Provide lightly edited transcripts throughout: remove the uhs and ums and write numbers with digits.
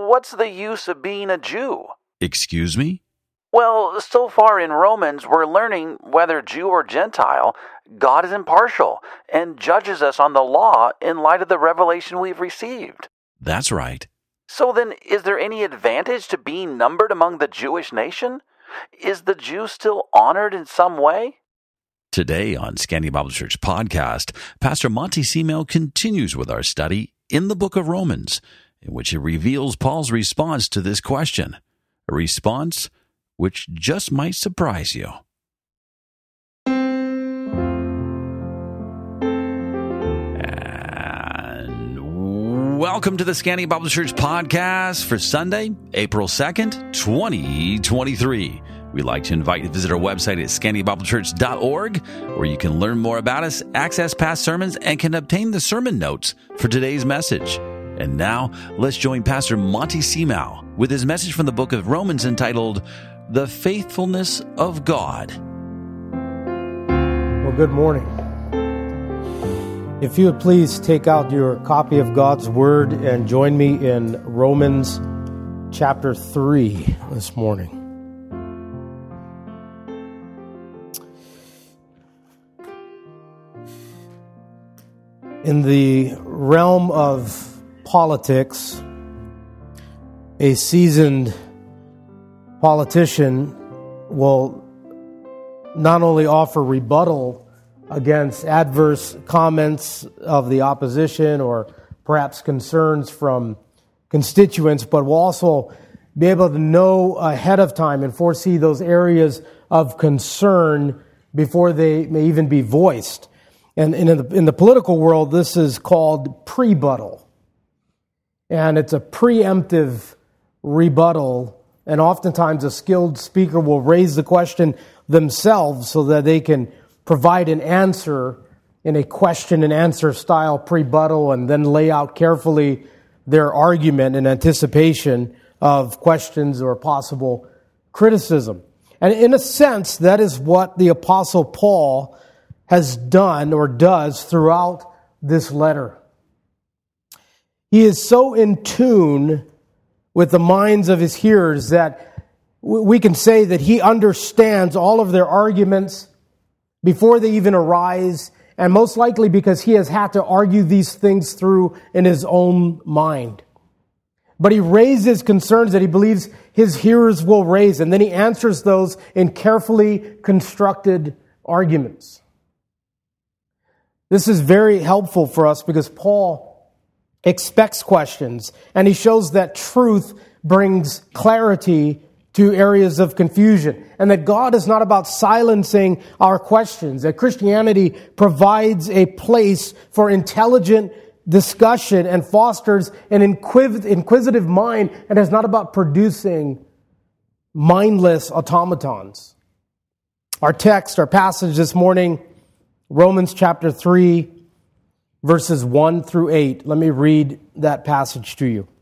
what's the use of being a Jew? Excuse me? Well, so far in Romans, we're learning whether Jew or Gentile, God is impartial and judges us on the law in light of the revelation we've received. That's right. So then, is there any advantage to being numbered among the Jewish nation? Is the Jew still honored in some way? Today on Scandia Bible Church podcast, Pastor Monty Seamel continues with our study in the book of Romans, in which he reveals Paul's response to this question, a response which just might surprise you. And welcome to the Scandia Bible Church podcast for Sunday, April 2nd, 2023. We'd like to invite you to visit our website at scandiabiblechurch.org, where you can learn more about us, access past sermons, and can obtain the sermon notes for today's message. And now, let's join Pastor Monty Seamel with his message from the book of Romans entitled, The Faithfulness of God. Well, good morning. If you would please take out your copy of God's Word and join me in Romans chapter 3 this morning. In the realm of politics, a seasoned politician will not only offer rebuttal against adverse comments of the opposition or perhaps concerns from constituents, but will also be able to know ahead of time and foresee those areas of concern before they may even be voiced. And in the political world, this is called prebuttal. And it's a preemptive rebuttal. And oftentimes a skilled speaker will raise the question themselves so that they can provide an answer in a question and answer style prebuttal and then lay out carefully their argument in anticipation of questions or possible criticism. And in a sense, that is what the Apostle Paul has done or does throughout this letter. He is so in tune with the minds of his hearers that we can say that he understands all of their arguments before they even arise, and most likely because he has had to argue these things through in his own mind. But he raises concerns that he believes his hearers will raise, and then he answers those in carefully constructed arguments. This is very helpful for us because Paul expects questions, and he shows that truth brings clarity to areas of confusion, and that God is not about silencing our questions, that Christianity provides a place for intelligent discussion and fosters an inquisitive mind, and is not about producing mindless automatons. Our passage this morning, Romans chapter 3, verses 1 through 8. Let me read that passage to you.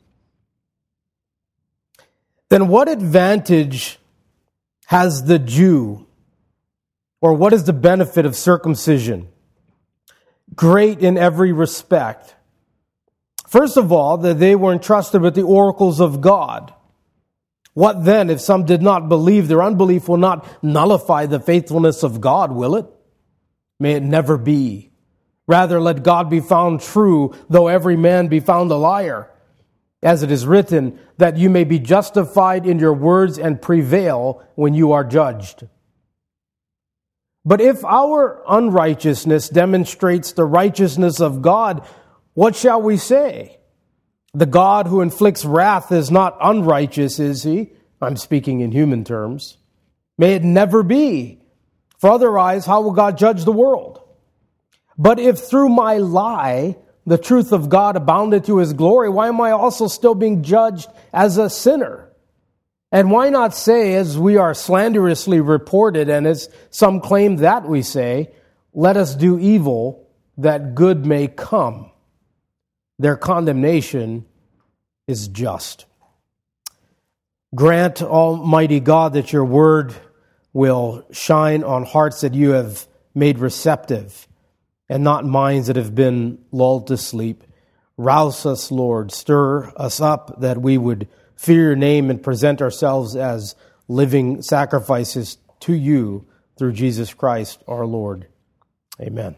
Then what advantage has the Jew, or what is the benefit of circumcision? Great in every respect. First of all, that they were entrusted with the oracles of God. What then, if some did not believe? Their unbelief will not nullify the faithfulness of God, will it? May it never be. Rather, let God be found true, though every man be found a liar. As it is written, that you may be justified in your words and prevail when you are judged. But if our unrighteousness demonstrates the righteousness of God, what shall we say? The God who inflicts wrath is not unrighteous, is he? I'm speaking in human terms. May it never be. For otherwise, how will God judge the world? But if through my lie the truth of God abounded to his glory, why am I also still being judged as a sinner? And why not say, as we are slanderously reported, and as some claim that we say, let us do evil that good may come. Their condemnation is just. Grant, Almighty God, that your word will shine on hearts that you have made receptive and not minds that have been lulled to sleep. Rouse us, Lord. Stir us up that we would fear your name and present ourselves as living sacrifices to you through Jesus Christ our Lord. Amen.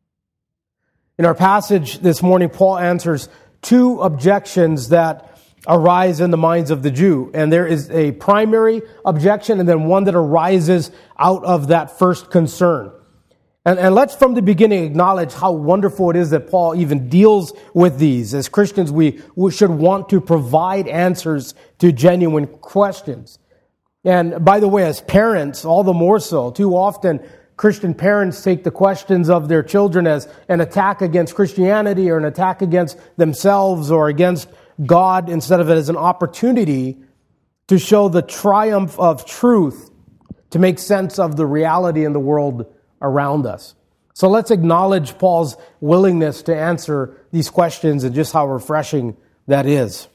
In our passage this morning, Paul answers two objections that arise in the minds of the Jew. And there is a primary objection and then one that arises out of that first concern. And let's from the beginning acknowledge how wonderful it is that Paul even deals with these. As Christians, we should want to provide answers to genuine questions. And by the way, as parents, all the more so, too often Christian parents take the questions of their children as an attack against Christianity or an attack against themselves or against God instead of it as an opportunity to show the triumph of truth, to make sense of the reality in the world around us. So let's acknowledge Paul's willingness to answer these questions and just how refreshing that is.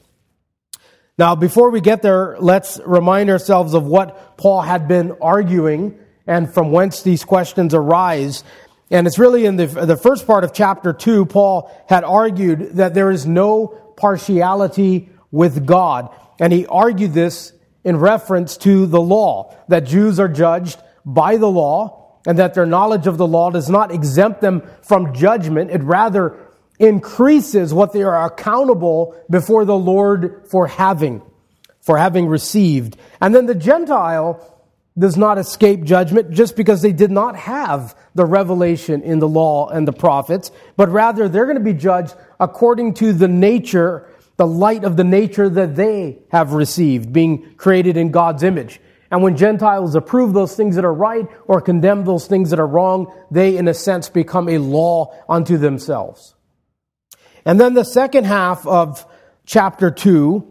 Now, before we get there, let's remind ourselves of what Paul had been arguing and from whence these questions arise. And it's really in the first part of chapter 2, Paul had argued that there is no partiality with God. And he argued this in reference to the law, that Jews are judged by the law, and that their knowledge of the law does not exempt them from judgment. It rather increases what they are accountable before the Lord for having received. And then the Gentile does not escape judgment just because they did not have the revelation in the law and the prophets, but rather they're going to be judged according to the nature, the light of the nature that they have received, being created in God's image. And when Gentiles approve those things that are right or condemn those things that are wrong, they, in a sense, become a law unto themselves. And then the second half of chapter 2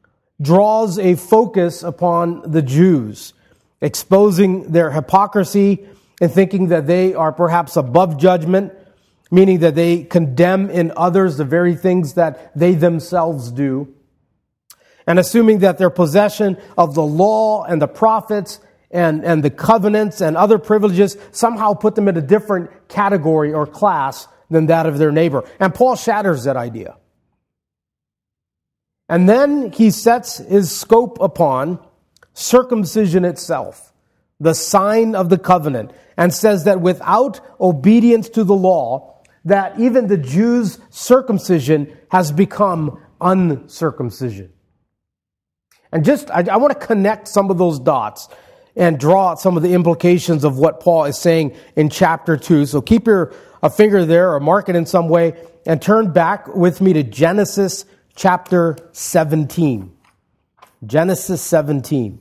draws a focus upon the Jews, exposing their hypocrisy and thinking that they are perhaps above judgment, meaning that they condemn in others the very things that they themselves do, and assuming that their possession of the law and the prophets and the covenants and other privileges somehow put them in a different category or class than that of their neighbor. And Paul shatters that idea. And then he sets his scope upon circumcision itself, the sign of the covenant, and says that without obedience to the law, that even the Jews' circumcision has become uncircumcision. And I want to connect some of those dots and draw out some of the implications of what Paul is saying in chapter 2. So keep a finger there or mark it in some way and turn back with me to Genesis chapter 17. Genesis 17.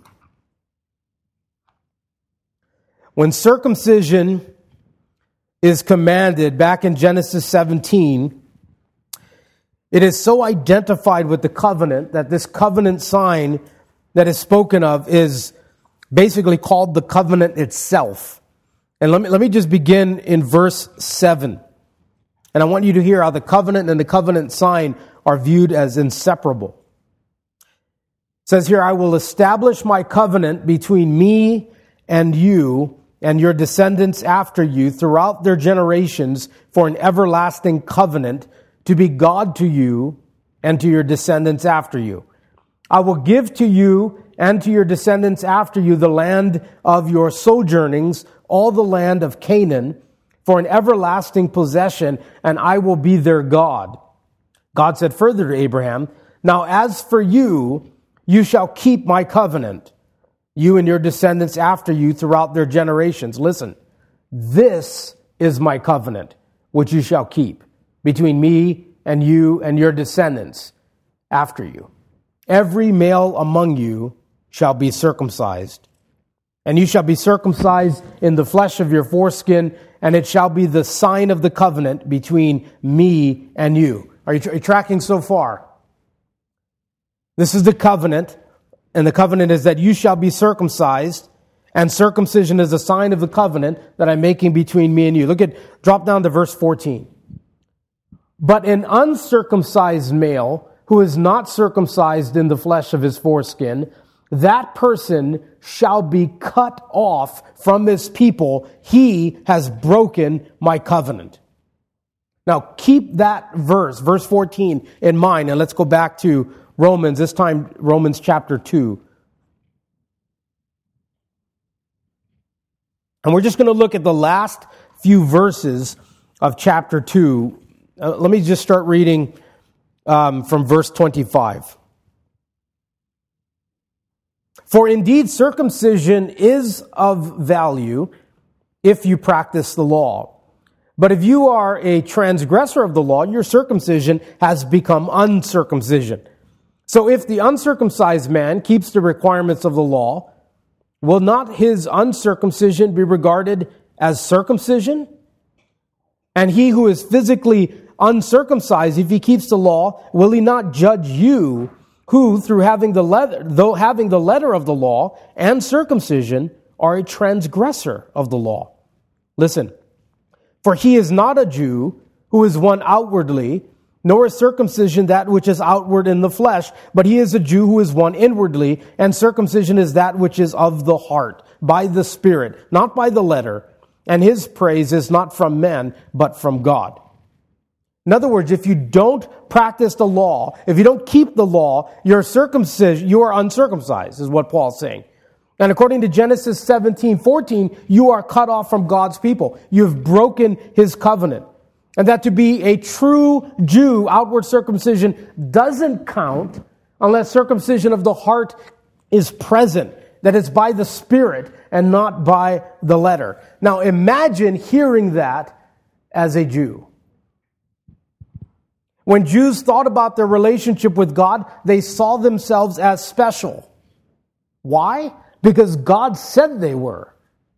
When circumcision is commanded back in Genesis 17, it is so identified with the covenant that this covenant sign that is spoken of is basically called the covenant itself. And let me just begin in verse 7. And I want you to hear how the covenant and the covenant sign are viewed as inseparable. It says here, I will establish my covenant between me and you and your descendants after you throughout their generations for an everlasting covenant to be God to you and to your descendants after you. I will give to you and to your descendants after you the land of your sojournings, all the land of Canaan, for an everlasting possession, and I will be their God. God said further to Abraham, now as for you, you shall keep my covenant, you and your descendants after you throughout their generations. Listen, this is my covenant, which you shall keep between me and you and your descendants after you. Every male among you shall be circumcised, and you shall be circumcised in the flesh of your foreskin, and it shall be the sign of the covenant between me and you. Are you tracking so far? This is the covenant, and the covenant is that you shall be circumcised, and circumcision is a sign of the covenant that I'm making between me and you. Drop down to verse 14. But an uncircumcised male who is not circumcised in the flesh of his foreskin, that person shall be cut off from his people. He has broken my covenant. Now, keep that verse 14, in mind, and let's go back to Romans, this time Romans chapter 2. And we're just going to look at the last few verses of chapter 2. Let me just start reading from verse 25. For indeed circumcision is of value if you practice the law. But if you are a transgressor of the law, your circumcision has become uncircumcision. So if the uncircumcised man keeps the requirements of the law, will not his uncircumcision be regarded as circumcision? And he who is physically uncircumcised, if he keeps the law, will he not judge you, who through having the letter of the law and circumcision are a transgressor of the law? Listen. For he is not a Jew who is one outwardly, nor is circumcision that which is outward in the flesh, but he is a Jew who is one inwardly, and circumcision is that which is of the heart, by the Spirit, not by the letter, and his praise is not from men, but from God. In other words, if you don't practice the law, if you don't keep the law, you're circumcised, you are uncircumcised, is what Paul's saying. And according to Genesis 17:14, you are cut off from God's people. You've broken his covenant. And that to be a true Jew, outward circumcision doesn't count unless circumcision of the heart is present, that it's by the Spirit and not by the letter. Now imagine hearing that as a Jew. When Jews thought about their relationship with God, they saw themselves as special. Why? Because God said they were.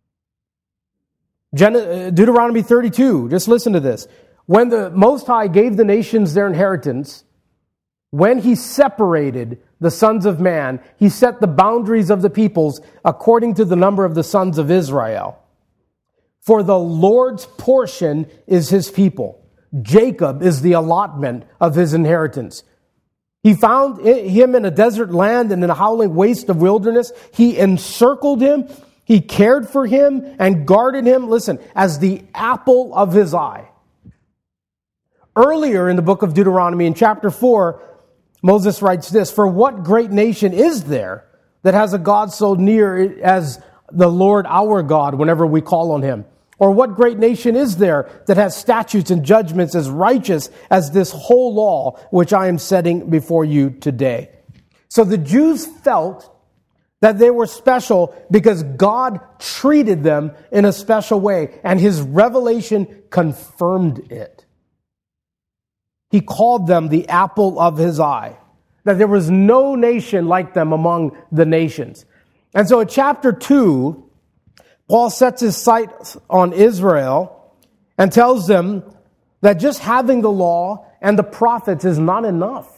Deuteronomy 32, just listen to this. When the Most High gave the nations their inheritance, when he separated the sons of man, he set the boundaries of the peoples according to the number of the sons of Israel. For the Lord's portion is his people. Jacob is the allotment of his inheritance. He found him in a desert land and in a howling waste of wilderness. He encircled him. He cared for him and guarded him, listen, as the apple of his eye. Earlier in the book of Deuteronomy, in chapter 4, Moses writes this, "For what great nation is there that has a God so near as the Lord our God whenever we call on him? Or what great nation is there that has statutes and judgments as righteous as this whole law which I am setting before you today?" So the Jews felt that they were special because God treated them in a special way, and his revelation confirmed it. He called them the apple of his eye, that there was no nation like them among the nations. And so in chapter 2, Paul sets his sight on Israel and tells them that just having the law and the prophets is not enough.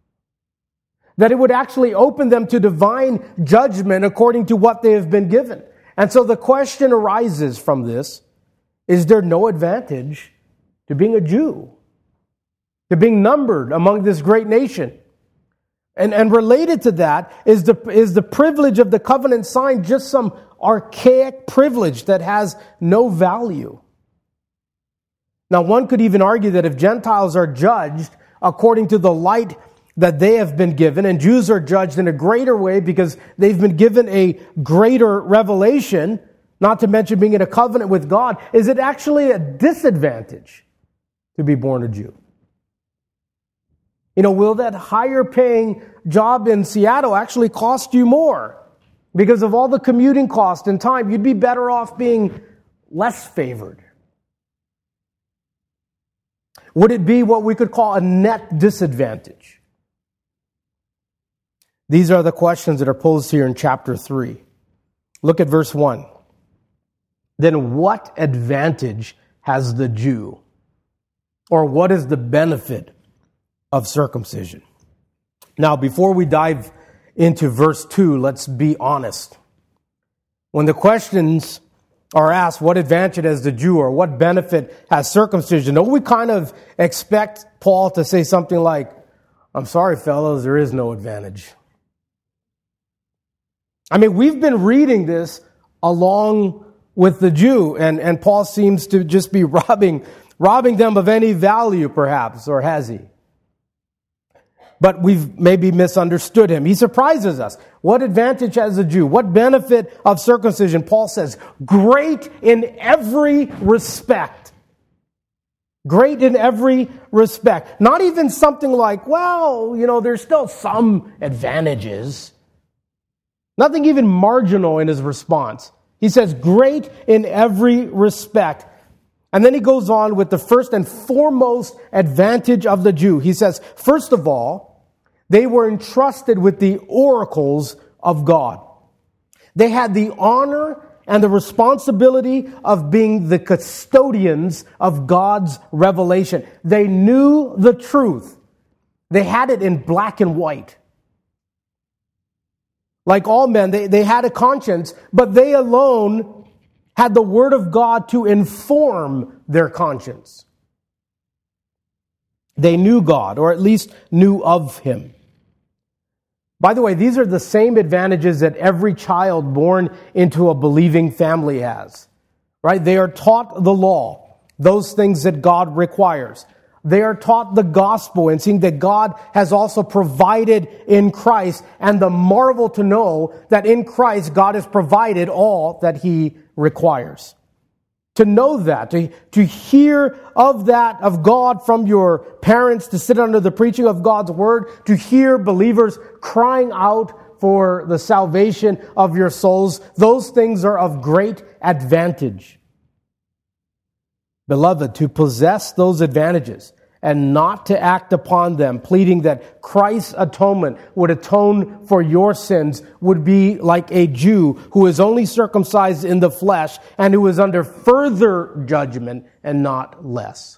That it would actually open them to divine judgment according to what they have been given. And so the question arises from this, is there no advantage to being a Jew? To being numbered among this great nation? And related to that is the privilege of the covenant sign just some archaic privilege that has no value? Now, one could even argue that if Gentiles are judged according to the light that they have been given, and Jews are judged in a greater way because they've been given a greater revelation, not to mention being in a covenant with God, is it actually a disadvantage to be born a Jew? You know, will that higher paying job in Seattle actually cost you more? Because of all the commuting cost and time, you'd be better off being less favored. Would it be what we could call a net disadvantage? These are the questions that are posed here in chapter 3. Look at verse 1. Then what advantage has the Jew? Or what is the benefit of circumcision? Now, before we dive into verse 2, let's be honest. When the questions are asked, what advantage has the Jew, or what benefit has circumcision, don't we kind of expect Paul to say something like, I'm sorry, fellows, there is no advantage? I mean, we've been reading this along with the Jew, and Paul seems to just be robbing robbing them of any value perhaps, or has he? But we've maybe misunderstood him. He surprises us. What advantage has a Jew? What benefit of circumcision? Paul says, great in every respect. Great in every respect. Not even something like, well, there's still some advantages. Nothing even marginal in his response. He says, great in every respect. And then he goes on with the first and foremost advantage of the Jew. He says, first of all, they were entrusted with the oracles of God. They had the honor and the responsibility of being the custodians of God's revelation. They knew the truth. They had it in black and white. Like all men, they had a conscience, but they alone had the Word of God to inform their conscience. They knew God, or at least knew of Him. By the way, these are the same advantages that every child born into a believing family has. Right? They are taught the law, those things that God requires. They are taught the gospel and seeing that God has also provided in Christ, and the marvel to know that in Christ God has provided all that He requires. To know that, to hear of that, of God from your parents, to sit under the preaching of God's Word, to hear believers crying out for the salvation of your souls, those things are of great advantage. Beloved, to possess those advantages and not to act upon them, pleading that Christ's atonement would atone for your sins, would be like a Jew who is only circumcised in the flesh and who is under further judgment and not less.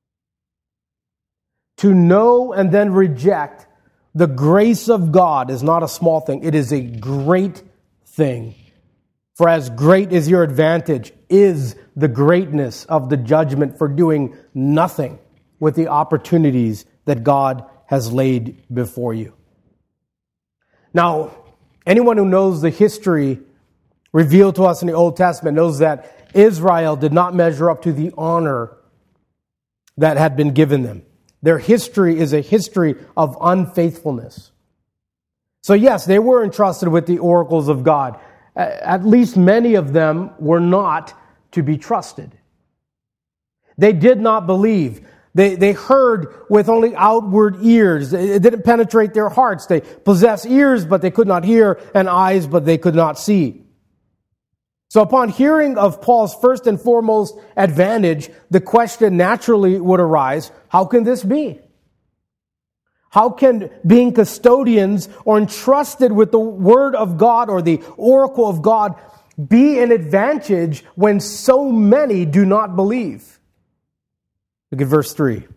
To know and then reject the grace of God is not a small thing. It is a great thing. For as great as your advantage is the greatness of the judgment for doing nothing with the opportunities that God has laid before you. Now, anyone who knows the history revealed to us in the Old Testament knows that Israel did not measure up to the honor that had been given them. Their history is a history of unfaithfulness. So yes, they were entrusted with the oracles of God. At least many of them were not to be trusted. They did not believe. They heard with only outward ears. It didn't penetrate their hearts. They possessed ears, but they could not hear, and eyes, but they could not see. So upon hearing of Paul's first and foremost advantage, the question naturally would arise, how can this be? How can being custodians or entrusted with the Word of God or the oracle of God be an advantage when so many do not believe? Look at verse 3.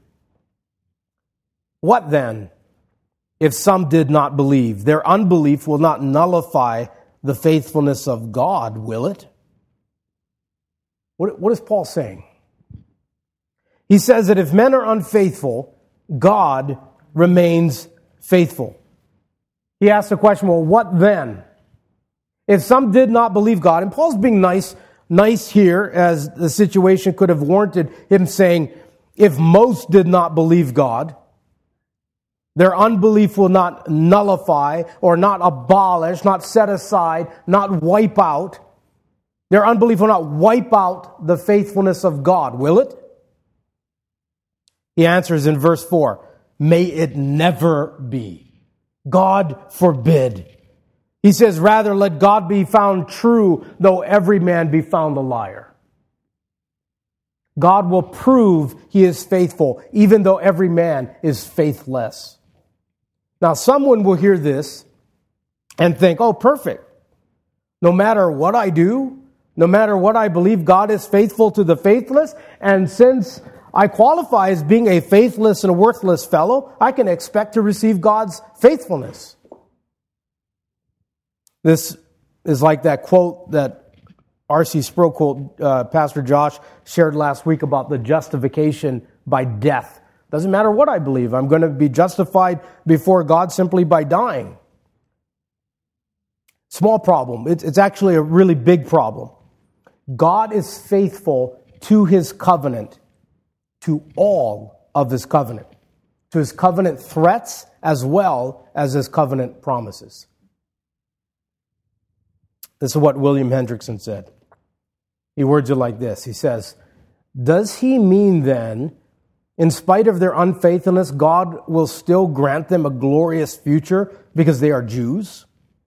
What then, if some did not believe? Their unbelief will not nullify the faithfulness of God, will it? What is Paul saying? He says that if men are unfaithful, God remains faithful. He asks the question, well, what then? If some did not believe God, and Paul's being nice here, as the situation could have warranted him saying, if most did not believe God, their unbelief will not nullify or not abolish, not set aside, not wipe out. Their unbelief will not wipe out the faithfulness of God, will it? He answers in verse 4, may it never be. God forbid. He says, rather, let God be found true, though every man be found a liar. God will prove He is faithful, even though every man is faithless. Now, someone will hear this and think, oh, perfect. No matter what I do, no matter what I believe, God is faithful to the faithless. And since I qualify as being a faithless and a worthless fellow, I can expect to receive God's faithfulness. This is like that quote that R.C. Sproul quote Pastor Josh shared last week about the justification by death. Doesn't matter what I believe. I'm going to be justified before God simply by dying. Small problem. It's actually a really big problem. God is faithful to His covenant. to all of his covenant, to his covenant threats as well as his covenant promises. This is what William Hendrickson said. He words it like this. He says, "Does he mean then, in spite of their unfaithfulness, God will still grant them a glorious future because they are Jews?"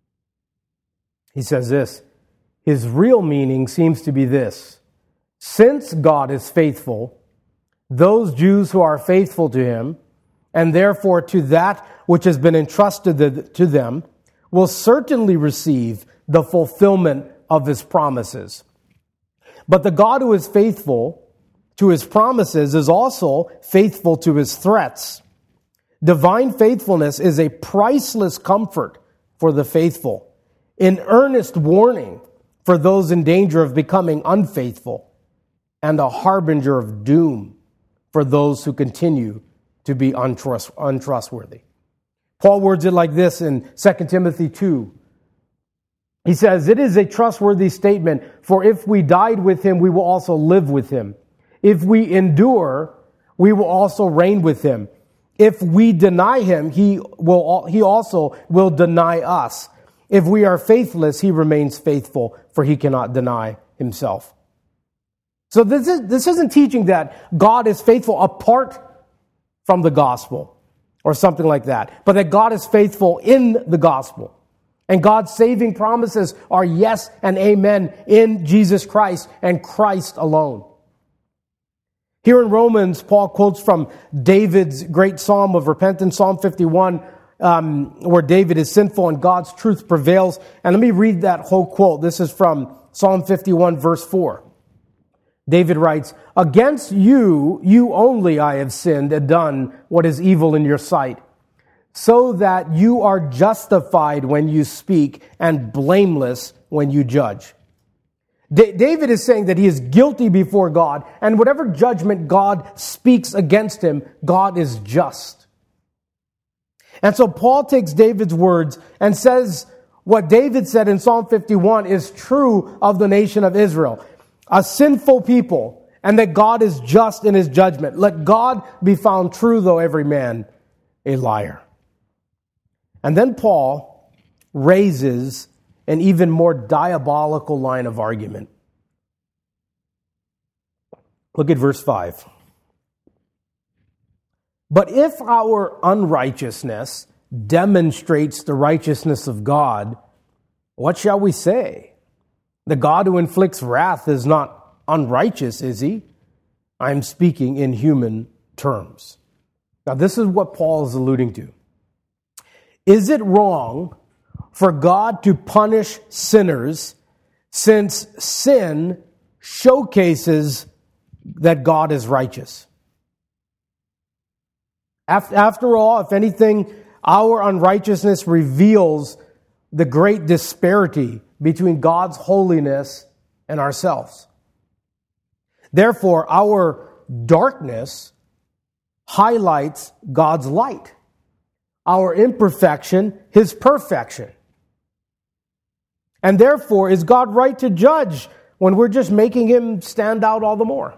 He says this, his real meaning seems to be this: since God is faithful, those Jews who are faithful to him, and therefore to that which has been entrusted to them, will certainly receive the fulfillment of his promises. But the God who is faithful to his promises is also faithful to his threats. Divine faithfulness is a priceless comfort for the faithful, an earnest warning for those in danger of becoming unfaithful, and a harbinger of doom for those who continue to be untrustworthy. Paul words it like this in 2 Timothy 2. He says, "It is a trustworthy statement, for if we died with him, we will also live with him. If we endure, we will also reign with him. If we deny him, he also will deny us. If we are faithless, he remains faithful, for he cannot deny himself." So this isn't teaching that God is faithful apart from the gospel or something like that, but that God is faithful in the gospel. And God's saving promises are yes and amen in Jesus Christ and Christ alone. Here in Romans, Paul quotes from David's great psalm of repentance, Psalm 51, where David is sinful and God's truth prevails. And let me read that whole quote. This is from Psalm 51, verse 4. David writes, "Against you, you only I have sinned and done what is evil in your sight, so that you are justified when you speak and blameless when you judge." David is saying that he is guilty before God, and whatever judgment God speaks against him, God is just. And so Paul takes David's words and says what David said in Psalm 51 is true of the nation of Israel. A sinful people, and that God is just in his judgment. Let God be found true, though every man a liar. And then Paul raises an even more diabolical line of argument. Look at verse 5. "But if our unrighteousness demonstrates the righteousness of God, what shall we say? The God who inflicts wrath is not unrighteous, is he? I am speaking in human terms." Now, this is what Paul is alluding to. Is it wrong for God to punish sinners, since sin showcases that God is righteous? After all, if anything, our unrighteousness reveals the great disparity between God's holiness and ourselves. Therefore, our darkness highlights God's light. Our imperfection, his perfection. And therefore, is God right to judge when we're just making him stand out all the more?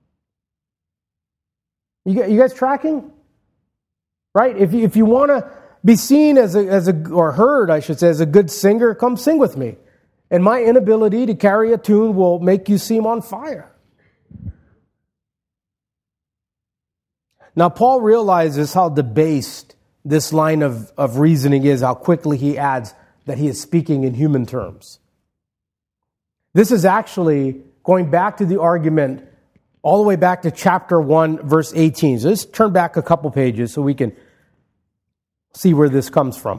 You guys tracking? Right? If you want to be seen or heard, I should say, as a good singer, come sing with me. And my inability to carry a tune will make you seem on fire. Now, Paul realizes how debased this line of reasoning is, how quickly he adds that he is speaking in human terms. This is actually going back to the argument all the way back to chapter 1, verse 18. So let's turn back a couple pages so we can see where this comes from.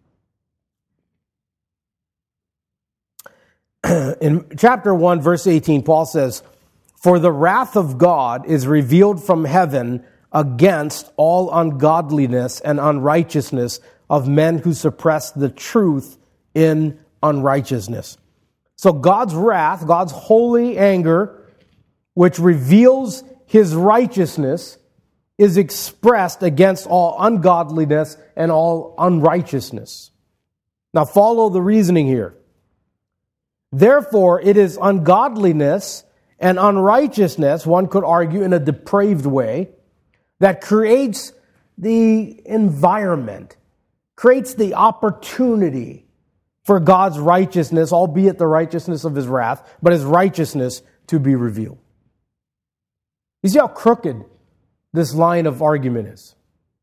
In chapter 1, verse 18, Paul says, "For the wrath of God is revealed from heaven against all ungodliness and unrighteousness of men who suppress the truth in unrighteousness." So God's wrath, God's holy anger, which reveals his righteousness, is expressed against all ungodliness and all unrighteousness. Now follow the reasoning here. Therefore, it is ungodliness and unrighteousness, one could argue in a depraved way, that creates the environment, creates the opportunity for God's righteousness, albeit the righteousness of his wrath, but his righteousness to be revealed. You see how crooked this line of argument is.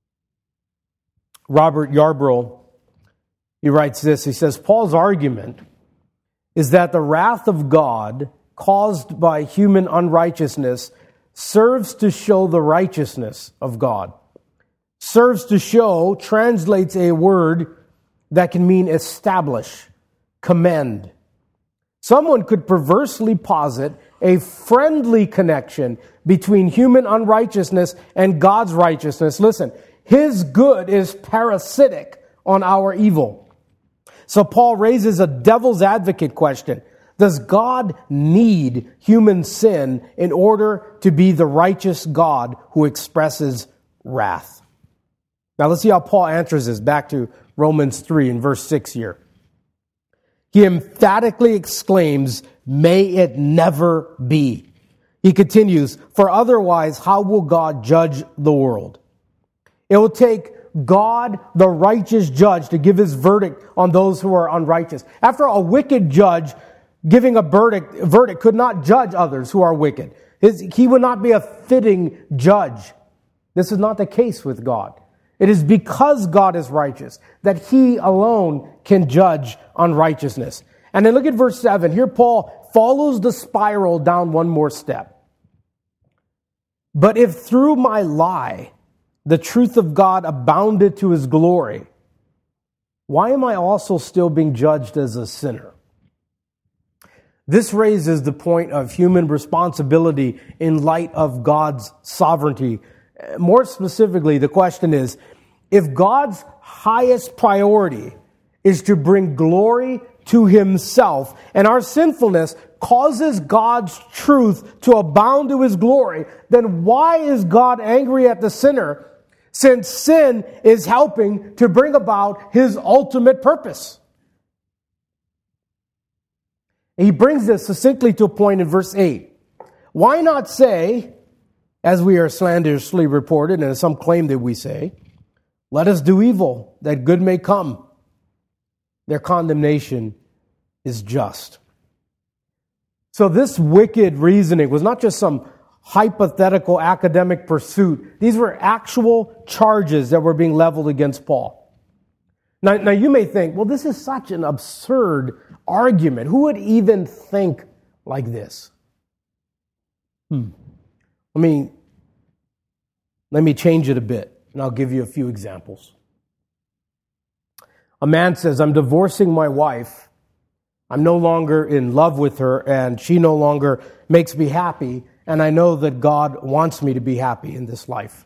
Robert Yarbrough, he writes this, he says, Paul's argument is that the wrath of God caused by human unrighteousness serves to show the righteousness of God. Serves to show translates a word that can mean establish, commend. Someone could perversely posit a friendly connection between human unrighteousness and God's righteousness. Listen, his good is parasitic on our evil. So Paul raises a devil's advocate question. Does God need human sin in order to be the righteous God who expresses wrath? Now let's see how Paul answers this. Back to Romans 3 in verse 6 here. He emphatically exclaims, may it never be. He continues, for otherwise how will God judge the world? It will take God, the righteous judge, to give his verdict on those who are unrighteous. After a wicked judge giving a verdict could not judge others who are wicked. He would not be a fitting judge. This is not the case with God. It is because God is righteous that he alone can judge unrighteousness. And then look at verse 7. Here Paul follows the spiral down one more step. But if through my lie the truth of God abounded to his glory, why am I also still being judged as a sinner? This raises the point of human responsibility in light of God's sovereignty. More specifically, the question is, if God's highest priority is to bring glory to himself, and our sinfulness causes God's truth to abound to his glory, then why is God angry at the sinner, since sin is helping to bring about his ultimate purpose? He brings this succinctly to a point in verse 8. Why not say, as we are slanderously reported, and as some claim that we say, let us do evil, that good may come. Their condemnation is just. So this wicked reasoning was not just some hypothetical academic pursuit. These were actual charges that were being leveled against Paul. Now you may think, well, this is such an absurd argument. Who would even think like this? Let me change it a bit, and I'll give you a few examples. A man says, I'm divorcing my wife. I'm no longer in love with her, and she no longer makes me happy, and I know that God wants me to be happy in this life.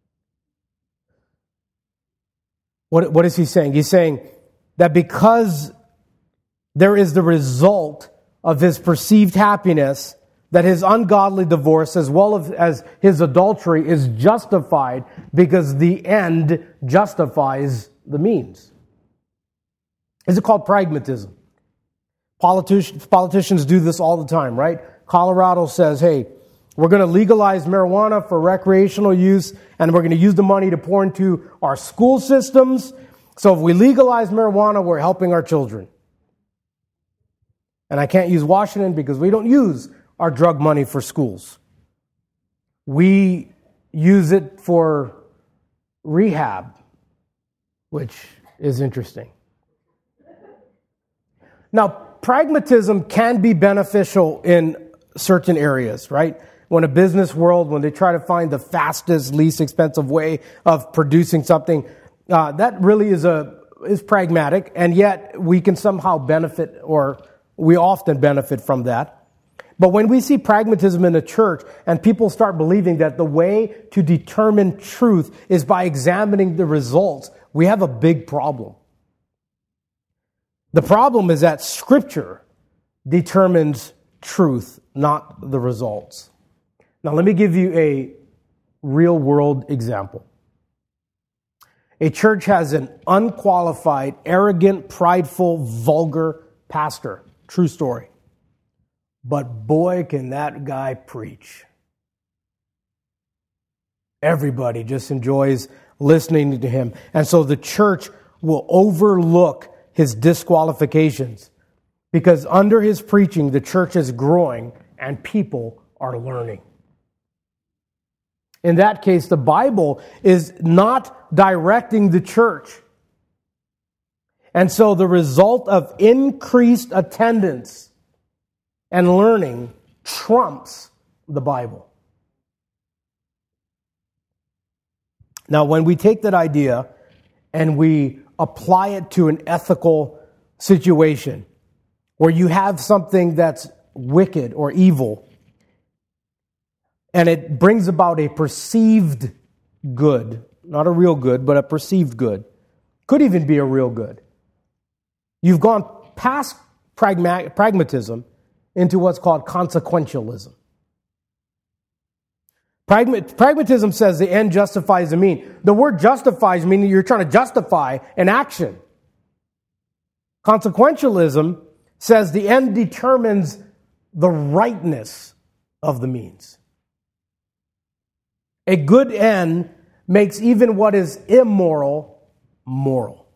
What is he saying? He's saying that because there is the result of his perceived happiness, that his ungodly divorce as well as his adultery is justified because the end justifies the means. Is it called pragmatism? Politicians do this all the time, right? Colorado says, hey, we're going to legalize marijuana for recreational use, and we're going to use the money to pour into our school systems. So if we legalize marijuana, we're helping our children. And I can't use Washington because we don't use our drug money for schools. We use it for rehab, which is interesting. Now, pragmatism can be beneficial in certain areas, right? When a business world, when they try to find the fastest, least expensive way of producing something, that really is pragmatic, and yet we can somehow benefit, or we often benefit from that. But when we see pragmatism in the church and people start believing that the way to determine truth is by examining the results, we have a big problem. The problem is that Scripture determines truth, not the results. Now, let me give you a real-world example. A church has an unqualified, arrogant, prideful, vulgar pastor. True story. but boy, can that guy preach. Everybody just enjoys listening to him. And so the church will overlook his disqualifications because under his preaching, the church is growing and people are learning. In that case, the Bible is not directing the church. And so the result of increased attendance and learning trumps the Bible. Now, when we take that idea and we apply it to an ethical situation where you have something that's wicked or evil, and it brings about a perceived good, not a real good, but a perceived good, could even be a real good. You've gone past pragmatism into what's called consequentialism. Pragmatism says the end justifies the mean. The word justifies meaning you're trying to justify an action. Consequentialism says the end determines the rightness of the means. A good end makes even what is immoral moral.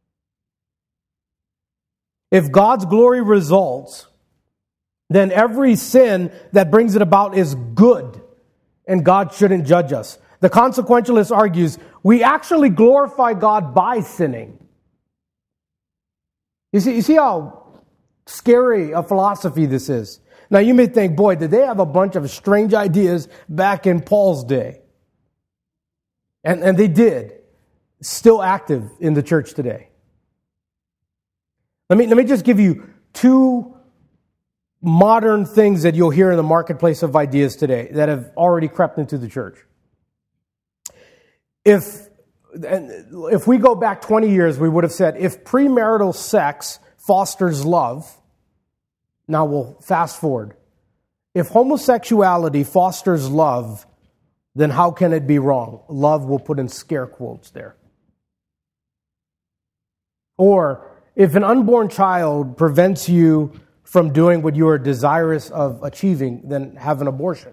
If God's glory results, then every sin that brings it about is good, and God shouldn't judge us. The consequentialist argues, we actually glorify God by sinning. You see how scary a philosophy this is. Now you may think, boy, did they have a bunch of strange ideas back in Paul's day? And they did. Still active in the church today. Let me just give you two modern things that you'll hear in the marketplace of ideas today that have already crept into the church. If we go back 20 years, we would have said, if premarital sex fosters love, now we'll fast forward. If homosexuality fosters love, then how can it be wrong? Love, will put in scare quotes there. Or if an unborn child prevents you from doing what you are desirous of achieving, then have an abortion.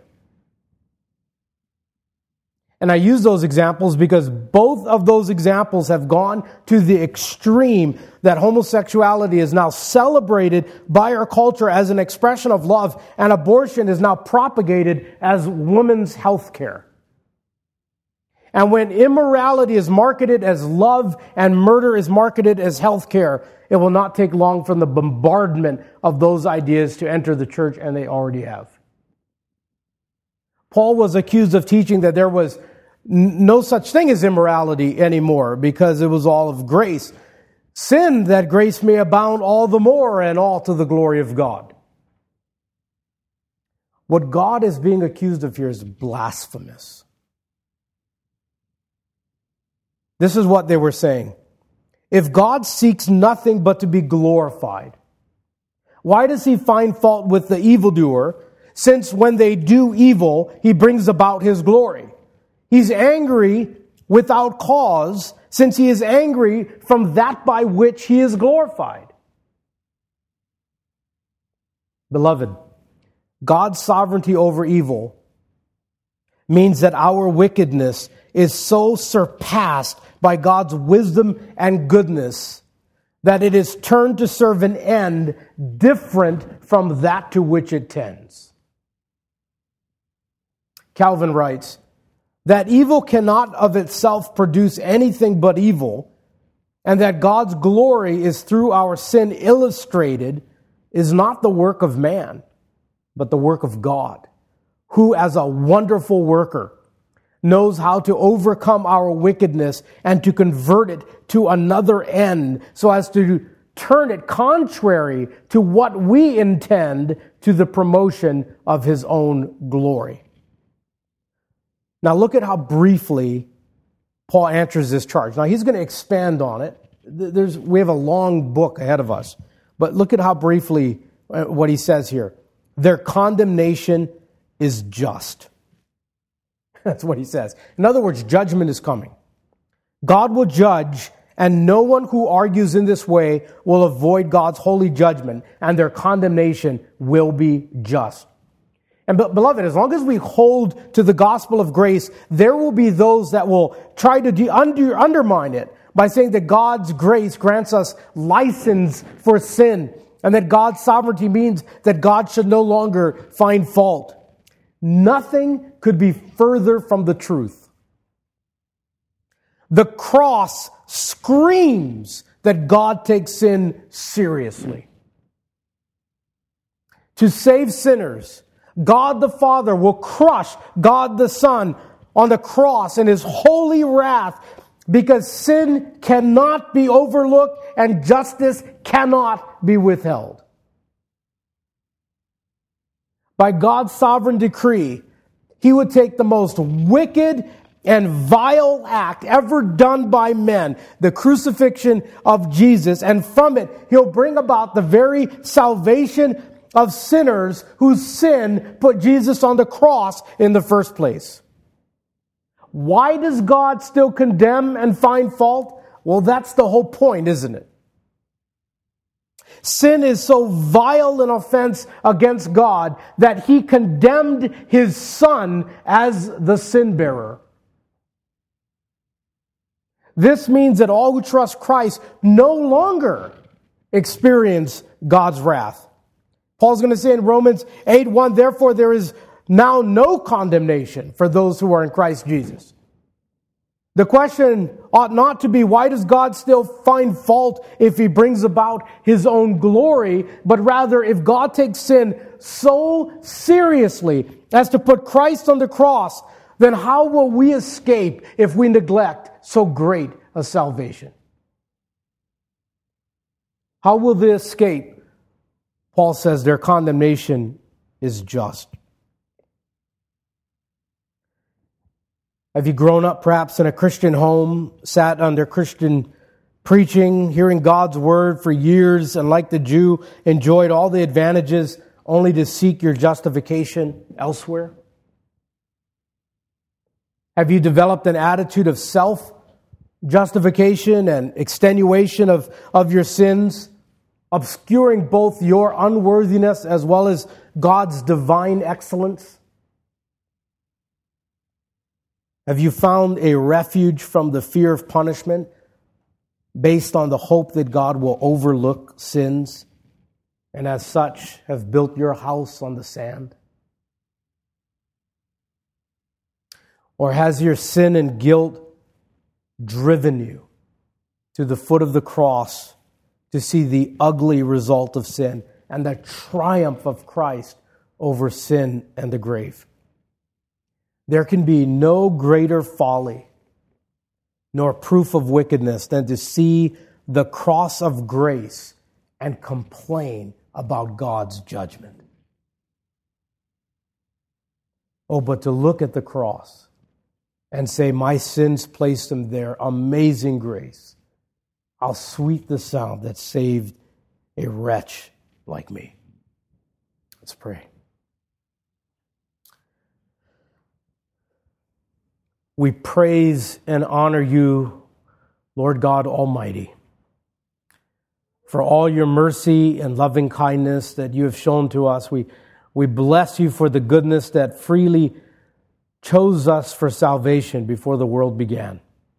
And I use those examples because both of those examples have gone to the extreme that homosexuality is now celebrated by our culture as an expression of love, and abortion is now propagated as women's health care. And when immorality is marketed as love and murder is marketed as health care, it will not take long for the bombardment of those ideas to enter the church, and they already have. Paul was accused of teaching that there was no such thing as immorality anymore because it was all of grace. Sin, that grace may abound all the more, and all to the glory of God. What God is being accused of here is blasphemous. This is what they were saying. If God seeks nothing but to be glorified, why does he find fault with the evildoer, since when they do evil, he brings about his glory? He's angry without cause, since he is angry from that by which he is glorified. Beloved, God's sovereignty over evil means that our wickedness is so surpassed by God's wisdom and goodness that it is turned to serve an end different from that to which it tends. Calvin writes, that evil cannot of itself produce anything but evil, and that God's glory is through our sin illustrated, is not the work of man, but the work of God, who as a wonderful worker knows how to overcome our wickedness and to convert it to another end so as to turn it contrary to what we intend to the promotion of his own glory. Now look at how briefly Paul answers this charge. Now he's going to expand on it. We have a long book ahead of us, but look at how briefly what he says here. Their condemnation is just. That's what he says. In other words, judgment is coming. God will judge, And no one who argues in this way will avoid God's holy judgment, and their condemnation will be just. And beloved, as long as we hold to the gospel of grace, there will be those that will try to undermine it by saying that God's grace grants us license for sin, and that God's sovereignty means that God should no longer find fault. Nothing could be further from the truth. The cross screams that God takes sin seriously. To save sinners, God the Father will crush God the Son on the cross in His holy wrath, because sin cannot be overlooked and justice cannot be withheld. By God's sovereign decree, He would take the most wicked and vile act ever done by men, the crucifixion of Jesus, and from it He'll bring about the very salvation of sinners whose sin put Jesus on the cross in the first place. Why does God still condemn and find fault? Well, that's the whole point, isn't it? Sin is so vile an offense against God that He condemned His Son as the sin bearer. This means that all who trust Christ no longer experience God's wrath. Paul's going to say in Romans 8:1, therefore there is now no condemnation for those who are in Christ Jesus. The question ought not to be, why does God still find fault if He brings about His own glory? But rather, if God takes sin so seriously as to put Christ on the cross, then how will we escape if we neglect so great a salvation? How will they escape? Paul says their condemnation is just. Have you grown up perhaps in a Christian home, sat under Christian preaching, hearing God's word for years, and like the Jew, enjoyed all the advantages only to seek your justification elsewhere? Have you developed an attitude of self-justification and extenuation of your sins, obscuring both your unworthiness as well as God's divine excellence? Have you found a refuge from the fear of punishment based on the hope that God will overlook sins, and as such have built your house on the sand? Or has your sin and guilt driven you to the foot of the cross to see the ugly result of sin and the triumph of Christ over sin and the grave? There can be no greater folly nor proof of wickedness than to see the cross of grace and complain about God's judgment. Oh, but to look at the cross and say, my sins placed Him there, amazing grace. How sweet the sound that saved a wretch like me. Let's pray. We praise and honor You, Lord God Almighty, for all Your mercy and loving kindness that You have shown to us. We bless You for the goodness that freely chose us for salvation before the world began.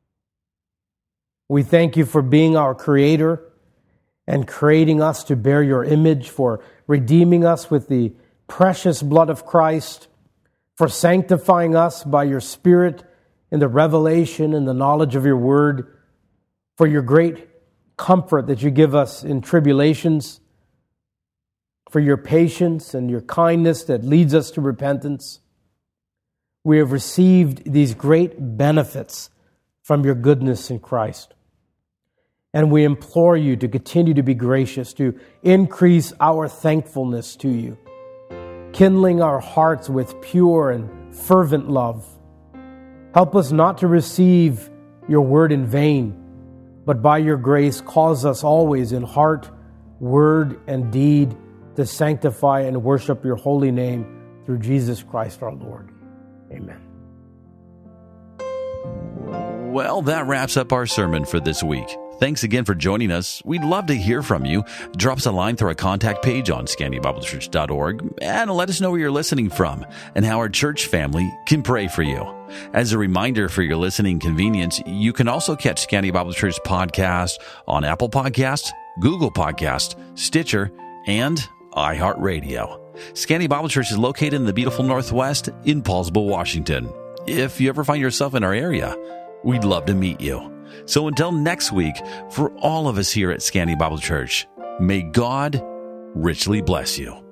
We thank You for being our Creator and creating us to bear Your image, for redeeming us with the precious blood of Christ, for sanctifying us by Your Spirit in the revelation and the knowledge of Your word, for Your great comfort that You give us in tribulations, for Your patience and Your kindness that leads us to repentance. We have received these great benefits from Your goodness in Christ. And we implore You to continue to be gracious, to increase our thankfulness to You, kindling our hearts with pure and fervent love. Help us not to receive Your word in vain, but by Your grace cause us always in heart, word, and deed to sanctify and worship Your holy name through Jesus Christ our Lord. Amen. Well, that wraps up our sermon for this week. Thanks again for joining us. We'd love to hear from you. Drop us a line through our contact page on scandiabiblechurch.org and let us know where you're listening from and how our church family can pray for you. As a reminder for your listening convenience, you can also catch Scandia Bible Church podcast on Apple Podcasts, Google Podcasts, Stitcher, and iHeartRadio. Scandia Bible Church is located in the beautiful Northwest in Paulsville, Washington. If you ever find yourself in our area, we'd love to meet you. So until next week, for all of us here at Scandia Bible Church, may God richly bless you.